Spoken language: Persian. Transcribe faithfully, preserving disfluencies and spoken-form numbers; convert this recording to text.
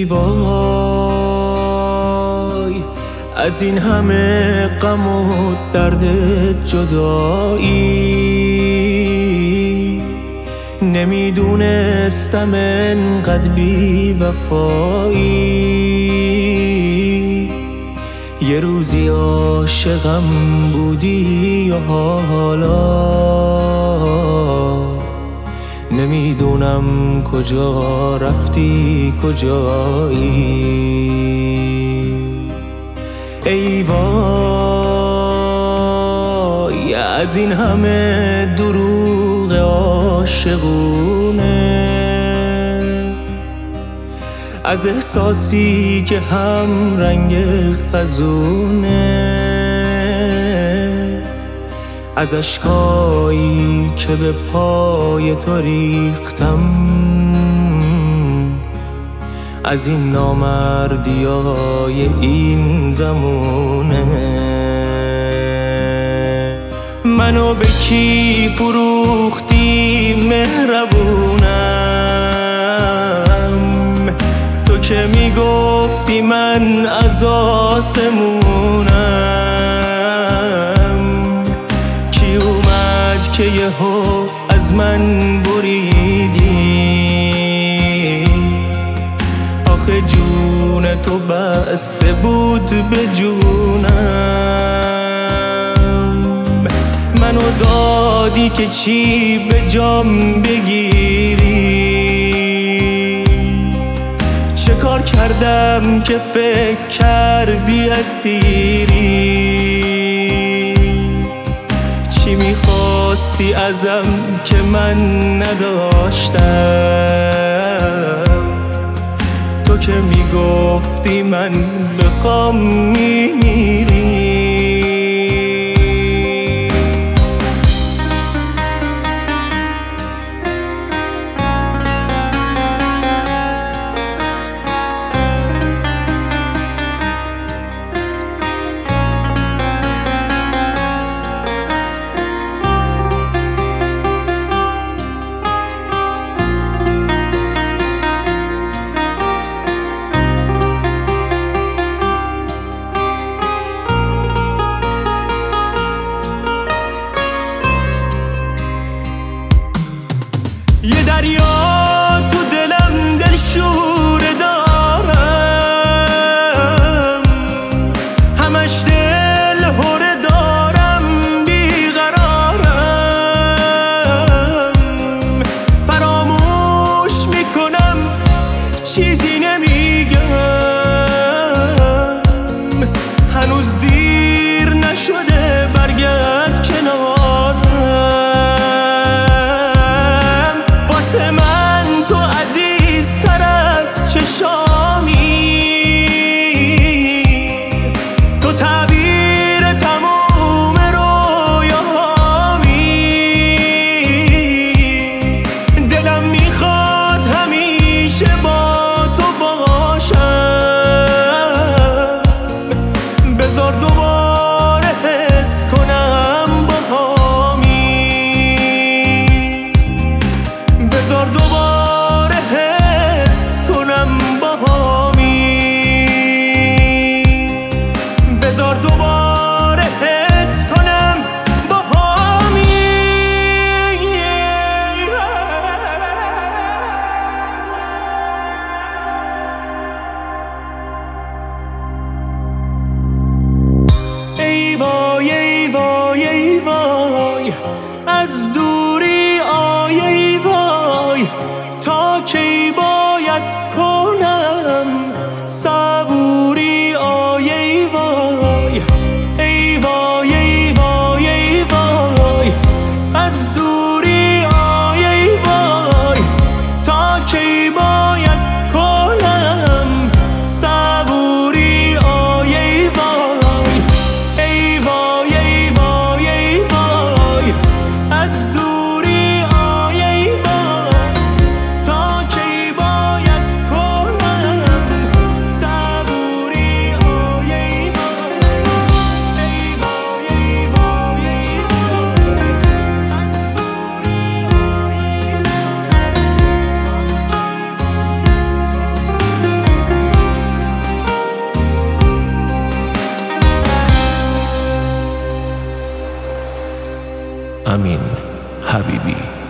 ای وای از این همه غم و درد جدایی، نمیدونستم انقدر بی وفایی. یه روزی عاشقم بودی و حالا نمیدونم کجا رفتی کجایی. ای وای از این همه دروغ عاشقونه، از احساسی که هم رنگ خزونه، از اشکایی که به پای تو ریختم، از این نامردیای این زمونه. منو به کی فروختی مهربونم، تو که میگفتی من از آسمونم. کی اومد که یهو از من بریدی، آخه جون تو بسته بود به جونم. منو دادی که چی به جام بگیری، چه کار کردم که فکر کردی اسیری. چی میخواستی ازم که من نداشتم، تو که میگفتی من بخوام میمیری. یه دریا تو دلم دلشوره دارم، همش دل هره دارم بیقرارم. فراموش میکنم چیزی نمیگم، هنوز دیر نشده برگرد کنارم. من تو عزیزتر از چشامی، تو تعبیر تموم رویاهامی. دلم میخواد همیشه با تو باشم، بذار دوباره حس کنم باهامی، بذار دوباره حس کنم باهامی، بذار دوباره حس کنم باهامی. ای وای ای وای ای وای از دوری آی ای وای، تا کی باید کنم صبوری آی ای وای. ای وای ای وای ای وای از دوری آی ای وای، تا کی باید کنم صبوری آی ای وای. ای وای ای وای ای وای از دوری آی ای وای. امین حبیبی.